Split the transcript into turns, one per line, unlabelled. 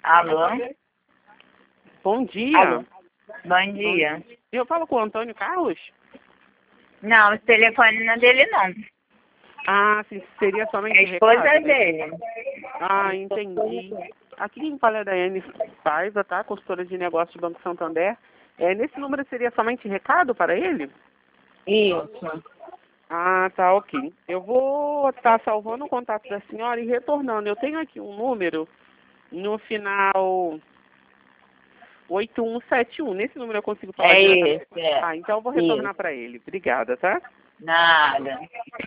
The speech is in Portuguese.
Alô?
Bom dia.
Alô? Bom dia.
Eu falo com o Antônio Carlos?
Não, o telefone não é dele, não.
Ah, sim, seria somente
A esposa
recado,
é
né?
dele.
Ah, entendi. Aqui quem fala é a Daiane Paiva, tá? Consultora de negócios do Banco Santander. Nesse número seria somente recado para ele?
Isso.
Ah, tá, ok. Eu vou estar salvando o contato da senhora e retornando. Eu tenho aqui um número no final 8171. Nesse número eu consigo falar
É
diretamente.
isso, é.
Ah, então eu vou
Isso.
retornar para ele. Obrigada, tá?
Nada.